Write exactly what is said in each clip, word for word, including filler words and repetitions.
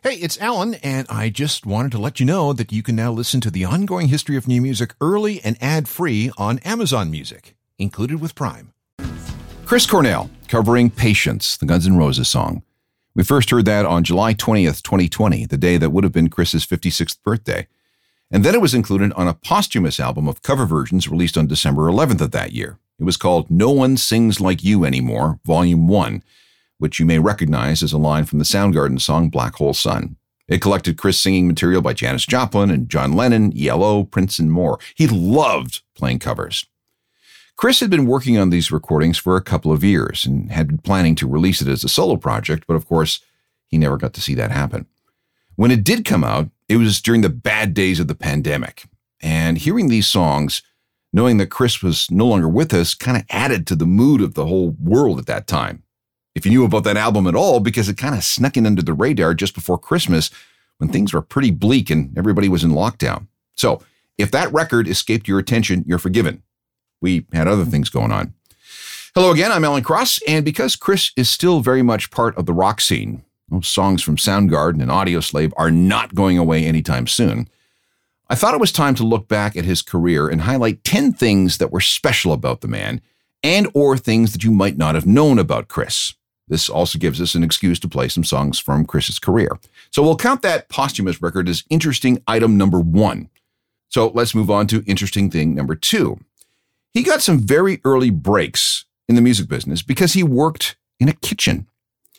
Hey, it's Alan, and I just wanted to let you know that you can now listen to the ongoing history of new music early and ad-free on Amazon Music, included with Prime. Chris Cornell, covering Patience, the Guns N' Roses song. We first heard that on July twentieth, twenty twenty, the day that would have been Chris's fifty-sixth birthday. And then it was included on a posthumous album of cover versions released on December eleventh of that year. It was called No One Sings Like You Anymore, Volume one, which you may recognize as a line from the Soundgarden song Black Hole Sun. It collected Chris singing material by Janis Joplin and John Lennon, E L O, Prince, and more. He loved playing covers. Chris had been working on these recordings for a couple of years and had been planning to release it as a solo project, but of course, he never got to see that happen. When it did come out, it was during the bad days of the pandemic. And hearing these songs, knowing that Chris was no longer with us, kind of added to the mood of the whole world at that time. If you knew about that album at all, because it kind of snuck in under the radar just before Christmas when things were pretty bleak and everybody was in lockdown. So if that record escaped your attention, you're forgiven. We had other things going on. Hello again, I'm Alan Cross, and because Chris is still very much part of the rock scene, those songs from Soundgarden and Audioslave are not going away anytime soon, I thought it was time to look back at his career and highlight ten things that were special about the man and or things that you might not have known about Chris. This also gives us an excuse to play some songs from Chris's career. So we'll count that posthumous record as interesting item number one. So let's move on to interesting thing number two. He got some very early breaks in the music business because he worked in a kitchen.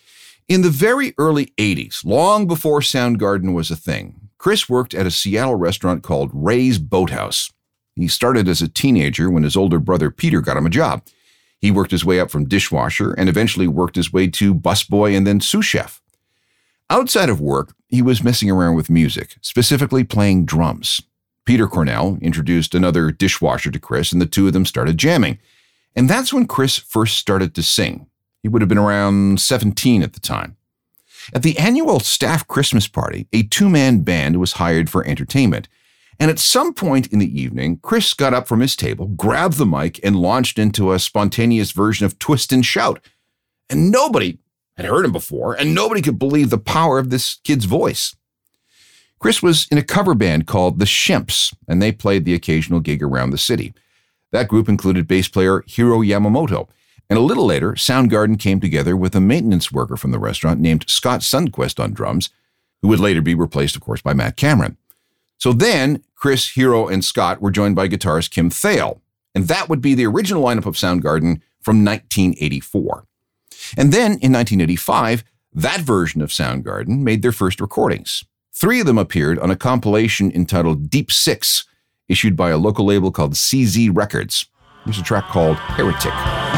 In the very early eighties, long before Soundgarden was a thing, Chris worked at a Seattle restaurant called Ray's Boathouse. He started as a teenager when his older brother Peter got him a job. He worked his way up from dishwasher and eventually worked his way to busboy and then sous chef. Outside of work, he was messing around with music, specifically playing drums. Peter Cornell introduced another dishwasher to Chris, and the two of them started jamming. And that's when Chris first started to sing. He would have been around seventeen at the time. At the annual staff Christmas party, a two-man band was hired for entertainment. And at some point in the evening, Chris got up from his table, grabbed the mic, and launched into a spontaneous version of Twist and Shout. And nobody had heard him before, and nobody could believe the power of this kid's voice. Chris was in a cover band called The Shimps, and they played the occasional gig around the city. That group included bass player Hiro Yamamoto, and a little later, Soundgarden came together with a maintenance worker from the restaurant named Scott Sundquist on drums, who would later be replaced, of course, by Matt Cameron. So then, Chris, Hiro, and Scott were joined by guitarist Kim Thayil, and that would be the original lineup of Soundgarden from nineteen eighty-four. And then, in nineteen eighty-five, that version of Soundgarden made their first recordings. Three of them appeared on a compilation entitled Deep Six, issued by a local label called C Z Records. Here's a track called Heretic.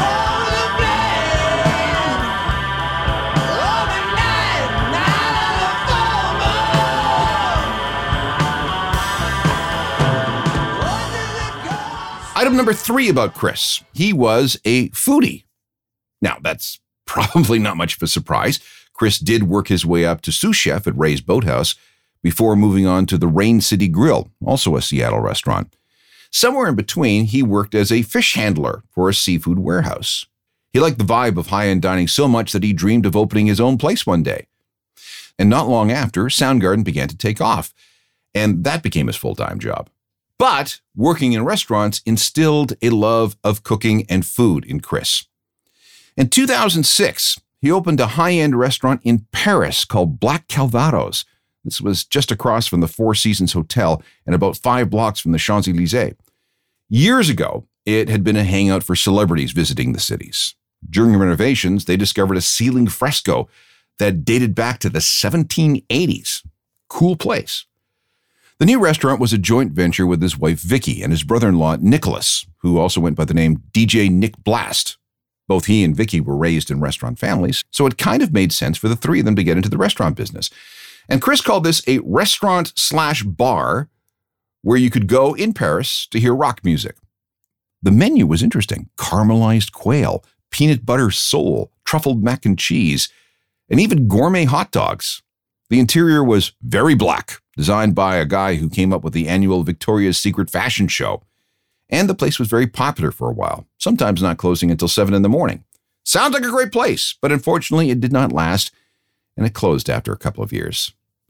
Item number three about Chris. He was a foodie. Now, that's probably not much of a surprise. Chris did work his way up to sous chef at Ray's Boathouse before moving on to the Rain City Grill, also a Seattle restaurant. Somewhere in between, he worked as a fish handler for a seafood warehouse. He liked the vibe of high-end dining so much that he dreamed of opening his own place one day. And not long after, Soundgarden began to take off, and that became his full-time job. But working in restaurants instilled a love of cooking and food in Chris. In two thousand six, he opened a high-end restaurant in Paris called Black Calvados. This was just across from the Four Seasons Hotel and about five blocks from the Champs-Élysées. Years ago, it had been a hangout for celebrities visiting the cities. During renovations, they discovered a ceiling fresco that dated back to the seventeen eighties. Cool place. The new restaurant was a joint venture with his wife Vicky and his brother-in-law Nicholas, who also went by the name D J Nick Blast. Both he and Vicky were raised in restaurant families, so it kind of made sense for the three of them to get into the restaurant business. And Chris called this a restaurant slash bar where you could go in Paris to hear rock music. The menu was interesting. Caramelized quail, peanut butter sole, truffled mac and cheese, and even gourmet hot dogs. The interior was very black, designed by a guy who came up with the annual Victoria's Secret fashion show. And the place was very popular for a while, sometimes not closing until seven in the morning. Sounds like a great place, but unfortunately it did not last, and it closed after a couple of years.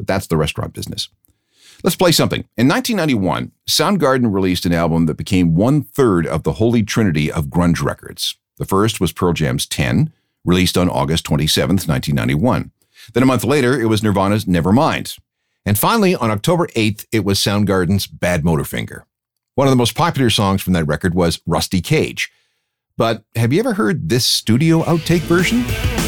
but that's the restaurant business. Let's play something. In nineteen ninety-one, Soundgarden released an album that became one-third of the holy trinity of grunge records. The first was Pearl Jam's ten, released on August twenty-seventh, nineteen ninety-one. Then a month later, it was Nirvana's Nevermind. And finally, on October eighth, it was Soundgarden's Bad Motorfinger. One of the most popular songs from that record was Rusty Cage. But have you ever heard this studio outtake version?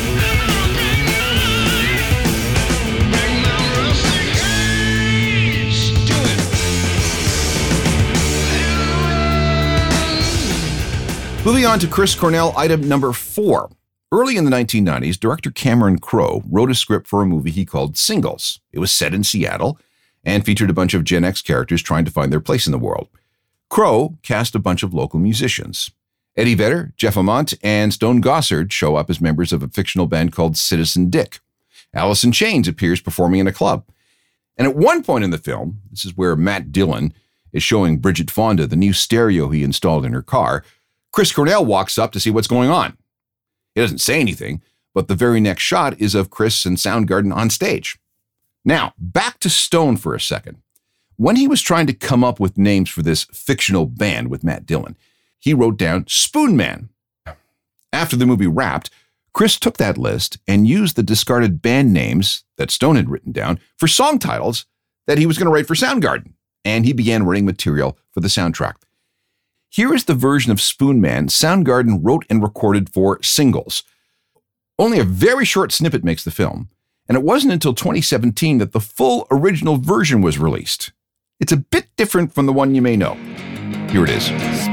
Moving on to Chris Cornell, item number four. Early in the nineteen nineties, director Cameron Crowe wrote a script for a movie he called Singles. It was set in Seattle and featured a bunch of Gen X characters trying to find their place in the world. Crowe cast a bunch of local musicians. Eddie Vedder, Jeff Ament, and Stone Gossard show up as members of a fictional band called Citizen Dick. Alice in Chains appears performing in a club. And at one point in the film, this is where Matt Dillon is showing Bridget Fonda the new stereo he installed in her car, Chris Cornell walks up to see what's going on. He doesn't say anything, but the very next shot is of Chris and Soundgarden on stage. Now, back to Stone for a second. When he was trying to come up with names for this fictional band with Matt Dillon, he wrote down Spoon Man. After the movie wrapped, Chris took that list and used the discarded band names that Stone had written down for song titles that he was going to write for Soundgarden, and he began writing material for the soundtrack. Here is the version of Spoon Man Soundgarden wrote and recorded for Singles. Only a very short snippet makes the film, and it wasn't until twenty seventeen that the full original version was released. It's a bit different from the one you may know. Here it is.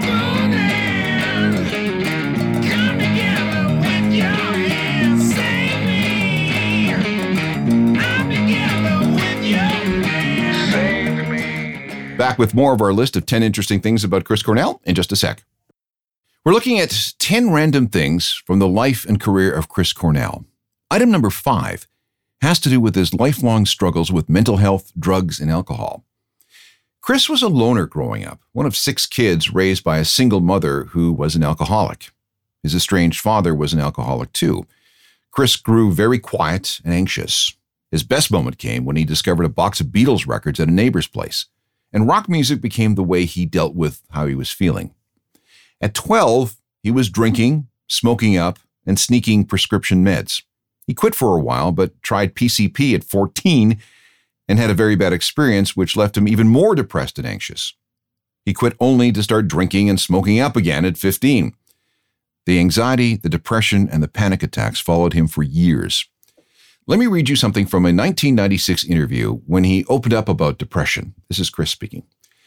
Back with more of our list of ten interesting things about Chris Cornell in just a sec. We're looking at ten random things from the life and career of Chris Cornell. Item number five has to do with his lifelong struggles with mental health, drugs, and alcohol. Chris was a loner growing up, one of six kids raised by a single mother who was an alcoholic. His estranged father was an alcoholic too. Chris grew very quiet and anxious. His best moment came when he discovered a box of Beatles records at a neighbor's place, and rock music became the way he dealt with how he was feeling. At twelve, he was drinking, smoking up, and sneaking prescription meds. He quit for a while, but tried P C P at fourteen and had a very bad experience, which left him even more depressed and anxious. He quit only to start drinking and smoking up again at fifteen. The anxiety, the depression, and the panic attacks followed him for years. Let me read you something from a nineteen ninety-six interview when he opened up about depression. This is Chris speaking.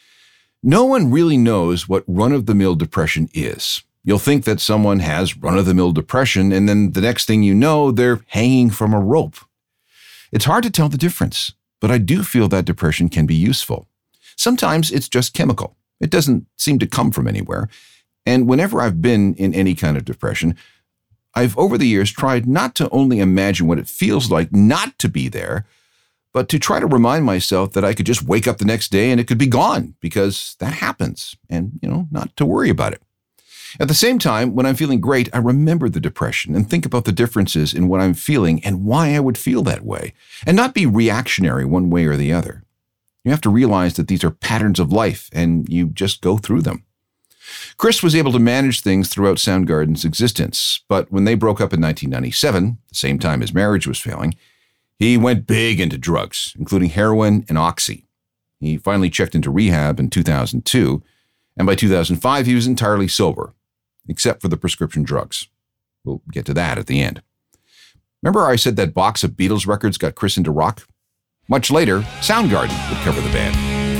No one really knows what run-of-the-mill depression is. You'll think that someone has run-of-the-mill depression, and then the next thing you know, they're hanging from a rope. It's hard to tell the difference, but I do feel that depression can be useful. Sometimes it's just chemical. It doesn't seem to come from anywhere. And whenever I've been in any kind of depression, I've over the years tried not to only imagine what it feels like not to be there, but to try to remind myself that I could just wake up the next day and it could be gone, because that happens, and, you know, not to worry about it. At the same time, when I'm feeling great, I remember the depression and think about the differences in what I'm feeling and why I would feel that way, and not be reactionary one way or the other. You have to realize that these are patterns of life, and you just go through them. Chris was able to manage things throughout Soundgarden's existence, but when they broke up in nineteen ninety-seven, the same time his marriage was failing, he went big into drugs, including heroin and oxy. He finally checked into rehab in two thousand two, and by two thousand five he was entirely sober, except for the prescription drugs. We'll get to that at the end. Remember I said that box of Beatles records got Chris into rock? Much later, Soundgarden would cover the band.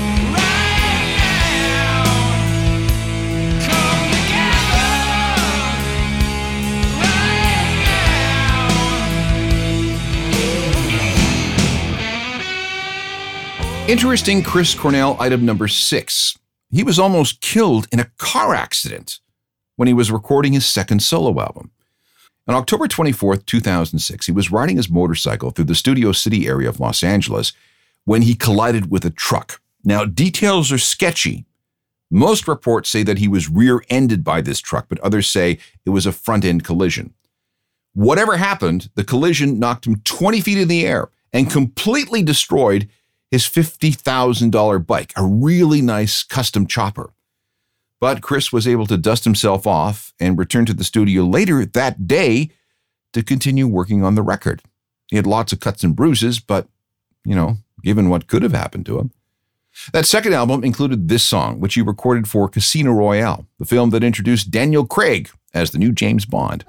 Interesting Chris Cornell item number six. He was almost killed in a car accident when he was recording his second solo album. On October twenty-fourth, two thousand six, he was riding his motorcycle through the Studio City area of Los Angeles when he collided with a truck. Now, details are sketchy. Most reports say that he was rear-ended by this truck, but others say it was a front-end collision. Whatever happened, the collision knocked him twenty feet in the air and completely destroyed his fifty thousand dollars bike, a really nice custom chopper. But Chris was able to dust himself off and return to the studio later that day to continue working on the record. He had lots of cuts and bruises, but, you know, given what could have happened to him. That second album included this song, which he recorded for Casino Royale, the film that introduced Daniel Craig as the new James Bond.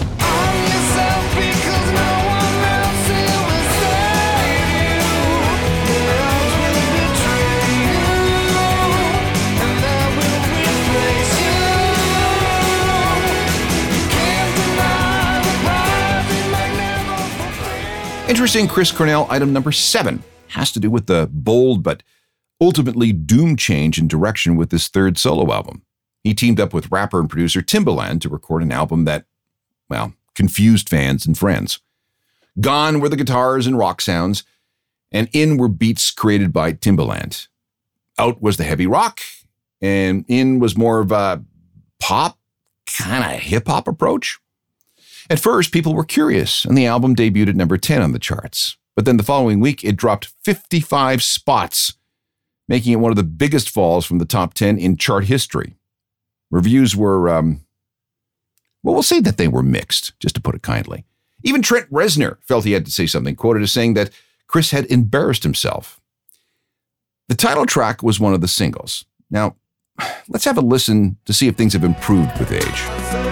Interesting Chris Cornell item number seven has to do with the bold but ultimately doomed change in direction with his third solo album. He teamed up with rapper and producer Timbaland to record an album that, well, confused fans and friends. Gone were the guitars and rock sounds, and in were beats created by Timbaland. Out was the heavy rock, and in was more of a pop, kind of hip-hop approach. At first, people were curious, and the album debuted at number ten on the charts. But then the following week, it dropped fifty-five spots, making it one of the biggest falls from the top ten in chart history. Reviews were, um, well, we'll say that they were mixed, just to put it kindly. Even Trent Reznor felt he had to say something, quoted as saying that Chris had embarrassed himself. The title track was one of the singles. Now, let's have a listen to see if things have improved with age.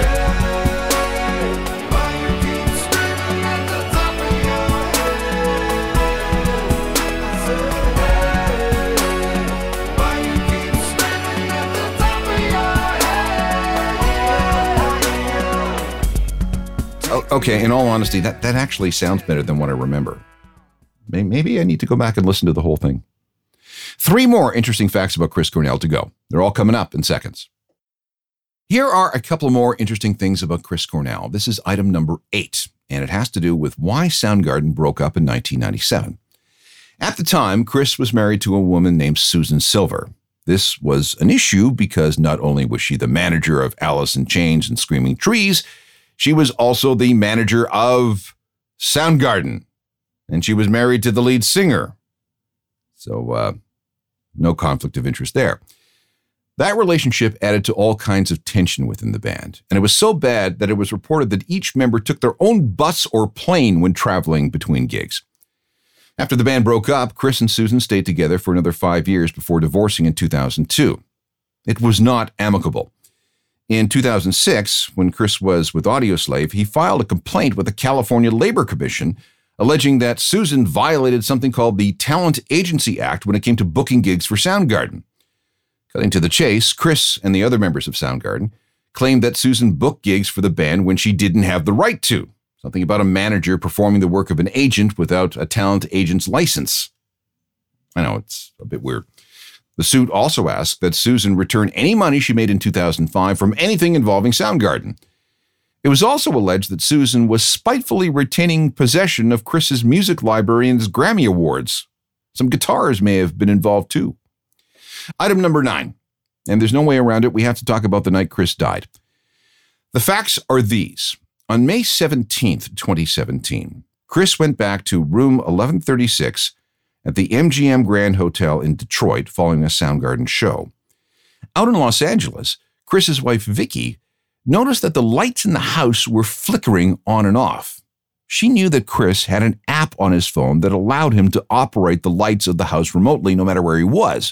Okay, in all honesty, that, that actually sounds better than what I remember. Maybe I need to go back and listen to the whole thing. Three more interesting facts about Chris Cornell to go. They're all coming up in seconds. Here are a couple more interesting things about Chris Cornell. This is item number eight, and it has to do with why Soundgarden broke up in nineteen ninety-seven. At the time, Chris was married to a woman named Susan Silver. This was an issue because not only was she the manager of Alice in Chains and Screaming Trees, she was also the manager of Soundgarden, and she was married to the lead singer. So, uh, no conflict of interest there. That relationship added to all kinds of tension within the band, and it was so bad that it was reported that each member took their own bus or plane when traveling between gigs. After the band broke up, Chris and Susan stayed together for another five years before divorcing in two thousand two. It was not amicable. In two thousand six, when Chris was with Audioslave, he filed a complaint with the California Labor Commission, alleging that Susan violated something called the Talent Agency Act when it came to booking gigs for Soundgarden. Cutting to the chase, Chris and the other members of Soundgarden claimed that Susan booked gigs for the band when she didn't have the right to, something about a manager performing the work of an agent without a talent agent's license. I know, it's a bit weird. The suit also asked that Susan return any money she made in two thousand five from anything involving Soundgarden. It was also alleged that Susan was spitefully retaining possession of Chris's music library and his Grammy Awards. Some guitars may have been involved too. Item number nine, and there's no way around it, we have to talk about the night Chris died. The facts are these. On May seventeenth, twenty seventeen, Chris went back to room eleven thirty-six at the M G M Grand Hotel in Detroit following a Soundgarden show. Out in Los Angeles, Chris's wife, Vicky, noticed that the lights in the house were flickering on and off. She knew that Chris had an app on his phone that allowed him to operate the lights of the house remotely no matter where he was.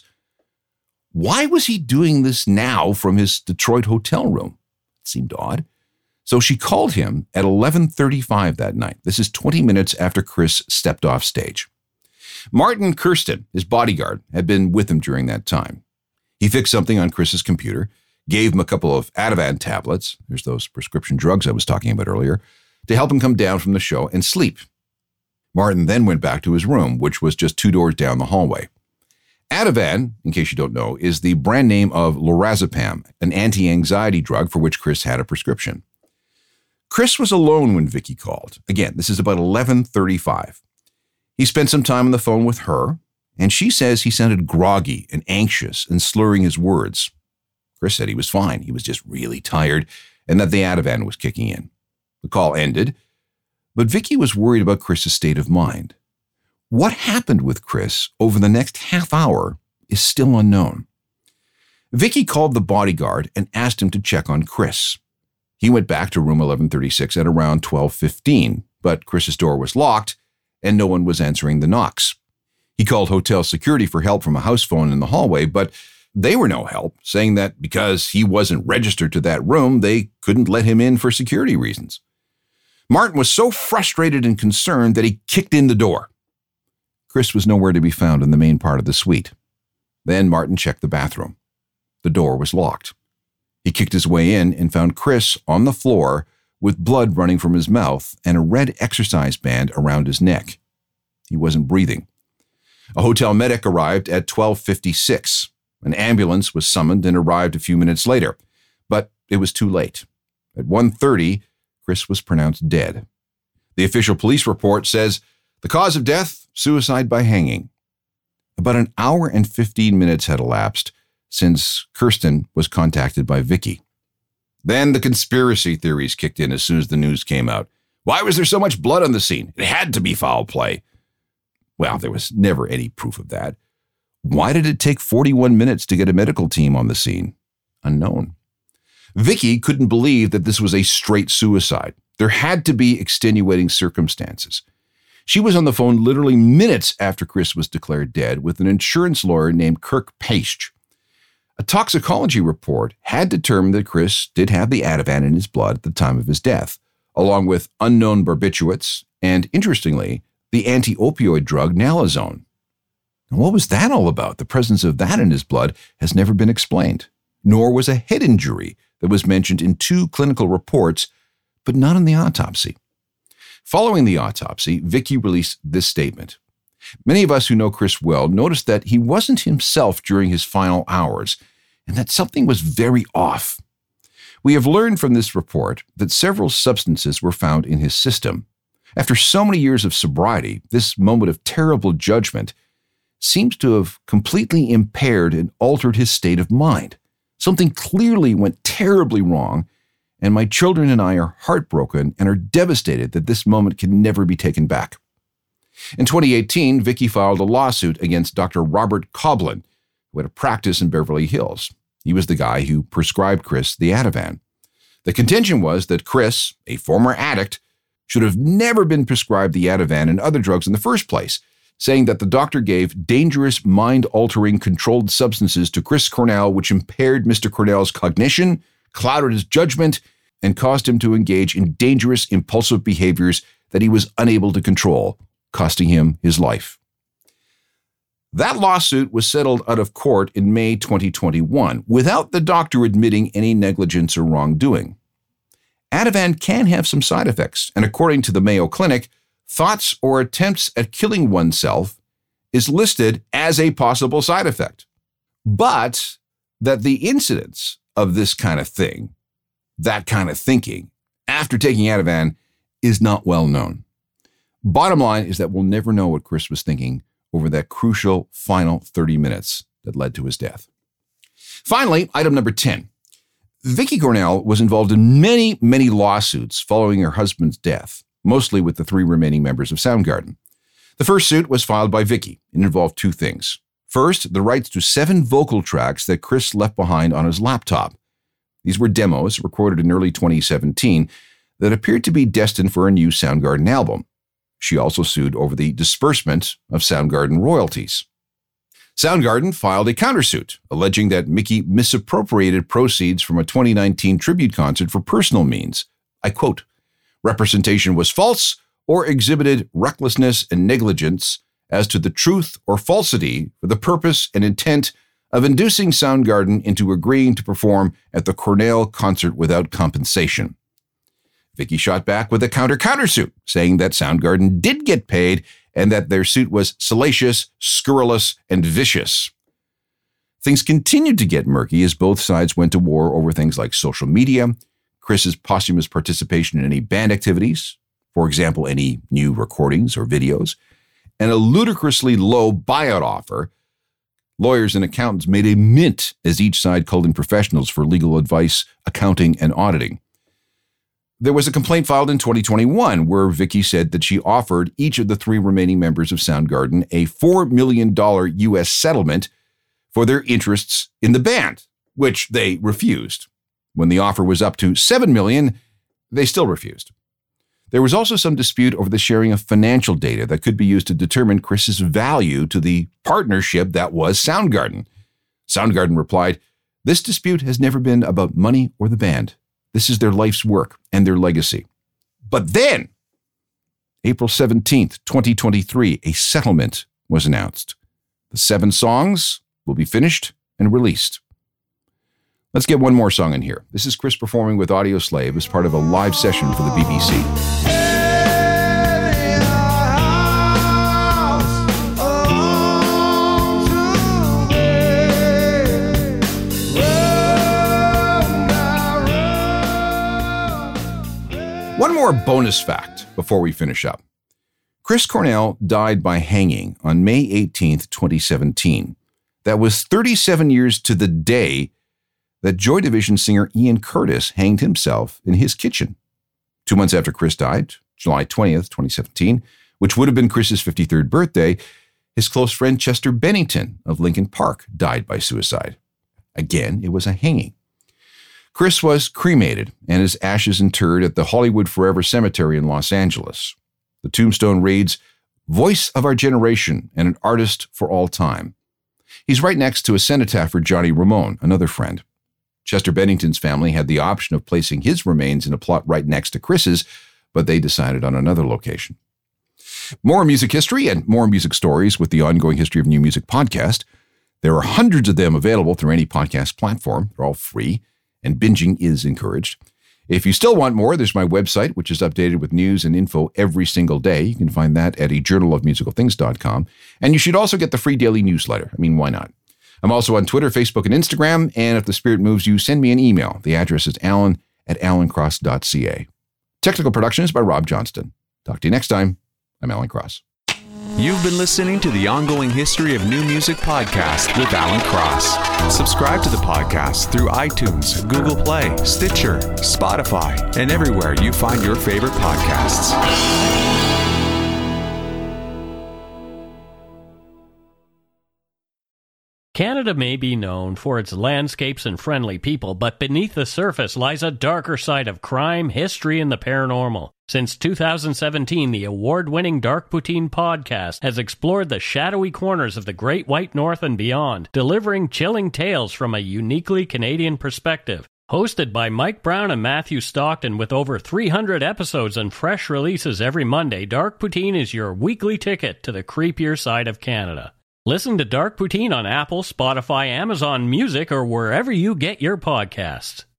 Why was he doing this now from his Detroit hotel room? It seemed odd. So she called him at eleven thirty-five that night. This is twenty minutes after Chris stepped off stage. Martin Kirsten, his bodyguard, had been with him during that time. He fixed something on Chris's computer, gave him a couple of Ativan tablets, there's those prescription drugs I was talking about earlier, to help him come down from the show and sleep. Martin then went back to his room, which was just two doors down the hallway. Ativan, in case you don't know, is the brand name of lorazepam, an anti-anxiety drug for which Chris had a prescription. Chris was alone when Vicky called. Again, this is about eleven thirty-five. He spent some time on the phone with her, and she says he sounded groggy and anxious and slurring his words. Chris said he was fine. He was just really tired and that the Ativan was kicking in. The call ended. But Vicky was worried about Chris's state of mind. What happened with Chris over the next half hour is still unknown. Vicky called the bodyguard and asked him to check on Chris. He went back to room eleven thirty-six at around twelve fifteen, but Chris's door was locked and no one was answering the knocks. He called hotel security for help from a house phone in the hallway, but they were no help, saying that because he wasn't registered to that room, they couldn't let him in for security reasons. Martin was so frustrated and concerned that he kicked in the door. Chris was nowhere to be found in the main part of the suite. Then Martin checked the bathroom. The door was locked. He kicked his way in and found Chris on the floor with blood running from his mouth and a red exercise band around his neck. He wasn't breathing. A hotel medic arrived at twelve fifty-six. An ambulance was summoned and arrived a few minutes later, but it was too late. At one thirty, Chris was pronounced dead. The official police report says the cause of death, suicide by hanging. About an hour and fifteen minutes had elapsed since Kirsten was contacted by Vicky. Then the conspiracy theories kicked in as soon as the news came out. Why was there so much blood on the scene? It had to be foul play. Well, there was never any proof of that. Why did it take forty-one minutes to get a medical team on the scene? Unknown. Vicky couldn't believe that this was a straight suicide. There had to be extenuating circumstances. She was on the phone literally minutes after Chris was declared dead with an insurance lawyer named Kirk Paich. A toxicology report had determined that Chris did have the Ativan in his blood at the time of his death, along with unknown barbiturates and, interestingly, the anti-opioid drug nalazone. And what was that all about? The presence of that in his blood has never been explained, nor was a head injury that was mentioned in two clinical reports, but not in the autopsy. Following the autopsy, Vicky released this statement. Many of us who know Chris well noticed that he wasn't himself during his final hours, and that something was very off. We have learned from this report that several substances were found in his system. After so many years of sobriety, this moment of terrible judgment seems to have completely impaired and altered his state of mind. Something clearly went terribly wrong, and my children and I are heartbroken and are devastated that this moment can never be taken back. In twenty eighteen, Vicky filed a lawsuit against Doctor Robert Coblin, who had a practice in Beverly Hills. He was the guy who prescribed Chris the Ativan. The contention was that Chris, a former addict, should have never been prescribed the Ativan and other drugs in the first place, saying that the doctor gave dangerous, mind-altering controlled substances to Chris Cornell, which impaired Mister Cornell's cognition, clouded his judgment, and caused him to engage in dangerous, impulsive behaviors that he was unable to control, costing him his life. That lawsuit was settled out of court in May twenty twenty-one, without the doctor admitting any negligence or wrongdoing. Ativan can have some side effects, and according to the Mayo Clinic, thoughts or attempts at killing oneself is listed as a possible side effect. But that the incidence of this kind of thing, that kind of thinking, after taking Ativan is not well known. Bottom line is that we'll never know what Chris was thinking over that crucial final thirty minutes that led to his death. Finally, item number ten. Vicky Cornell was involved in many, many lawsuits following her husband's death, mostly with the three remaining members of Soundgarden. The first suit was filed by Vicky. It involved two things. First, the rights to seven vocal tracks that Chris left behind on his laptop. These were demos recorded in early twenty seventeen that appeared to be destined for a new Soundgarden album. She also sued over the disbursement of Soundgarden royalties. Soundgarden filed a countersuit, alleging that Mickey misappropriated proceeds from a twenty nineteen tribute concert for personal means. I quote, "Representation was false or exhibited recklessness and negligence as to the truth or falsity for the purpose and intent of inducing Soundgarden into agreeing to perform at the Cornell concert without compensation." Vicky shot back with a counter-countersuit, saying that Soundgarden did get paid and that their suit was salacious, scurrilous, and vicious. Things continued to get murky as both sides went to war over things like social media, Chris's posthumous participation in any band activities, for example, any new recordings or videos, and a ludicrously low buyout offer. Lawyers and accountants made a mint as each side called in professionals for legal advice, accounting, and auditing. There was a complaint filed in twenty twenty-one where Vicky said that she offered each of the three remaining members of Soundgarden a four million dollars U S settlement for their interests in the band, which they refused. When the offer was up to seven million dollars, they still refused. There was also some dispute over the sharing of financial data that could be used to determine Chris's value to the partnership that was Soundgarden. Soundgarden replied, "This dispute has never been about money or the band. This is their life's work and their legacy." But then, April seventeenth, twenty twenty-three, a settlement was announced. The seven songs will be finished and released. Let's get one more song in here. This is Chris performing with Audioslave as part of a live session for the B B C. One more bonus fact before we finish up. Chris Cornell died by hanging on May eighteenth, twenty seventeen. That was thirty-seven years to the day that Joy Division singer Ian Curtis hanged himself in his kitchen. Two months after Chris died, July twentieth, twenty seventeen, which would have been Chris's fifty-third birthday, his close friend Chester Bennington of Linkin Park died by suicide. Again, it was a hanging. Chris was cremated and his ashes interred at the Hollywood Forever Cemetery in Los Angeles. The tombstone reads, "Voice of our generation and an artist for all time." He's right next to a cenotaph for Johnny Ramone, another friend. Chester Bennington's family had the option of placing his remains in a plot right next to Chris's, but they decided on another location. More music history and more music stories with the Ongoing History of New Music podcast. There are hundreds of them available through any podcast platform. They're all free, and binging is encouraged. If you still want more, there's my website, which is updated with news and info every single day. You can find that at a journal of musical things dot com. And you should also get the free daily newsletter. I mean, why not? I'm also on Twitter, Facebook, and Instagram. And if the spirit moves you, send me an email. The address is alan at alan cross dot c a. Technical production is by Rob Johnston. Talk to you next time. I'm Alan Cross. You've been listening to the Ongoing History of New Music podcast with Alan Cross. Subscribe to the podcast through iTunes, Google Play, Stitcher, Spotify, and everywhere you find your favorite podcasts. Canada may be known for its landscapes and friendly people, but beneath the surface lies a darker side of crime, history, and the paranormal. Since two thousand seventeen, the award-winning Dark Poutine podcast has explored the shadowy corners of the Great White North and beyond, delivering chilling tales from a uniquely Canadian perspective. Hosted by Mike Brown and Matthew Stockton with over three hundred episodes and fresh releases every Monday, Dark Poutine is your weekly ticket to the creepier side of Canada. Listen to Dark Poutine on Apple, Spotify, Amazon Music, or wherever you get your podcasts.